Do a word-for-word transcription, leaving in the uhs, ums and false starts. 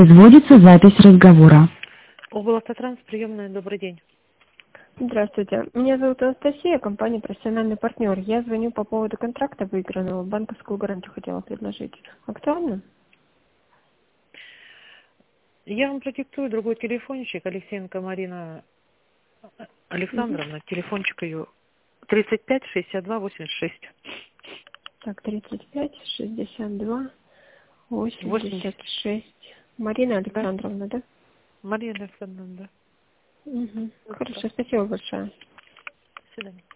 Производится запись разговора. Облавтотранс, приемная, добрый день. Здравствуйте. Меня зовут Анастасия, компания «Профессиональный партнер». Я звоню по поводу контракта выигранного. Банковскую гарантию хотела предложить. Актуально? Я вам продиктую другой телефончик. Алексеенко Марина Александровна. Угу. Телефончик ее тридцать пять шестьдесят два восемьдесят шесть. Так, тридцать пять шестьдесят два восемьдесят восемьдесят. шесть. Марина Да? Александровна, да? Марина Александровна, да. Угу. Хорошо, спасибо большое. До свидания.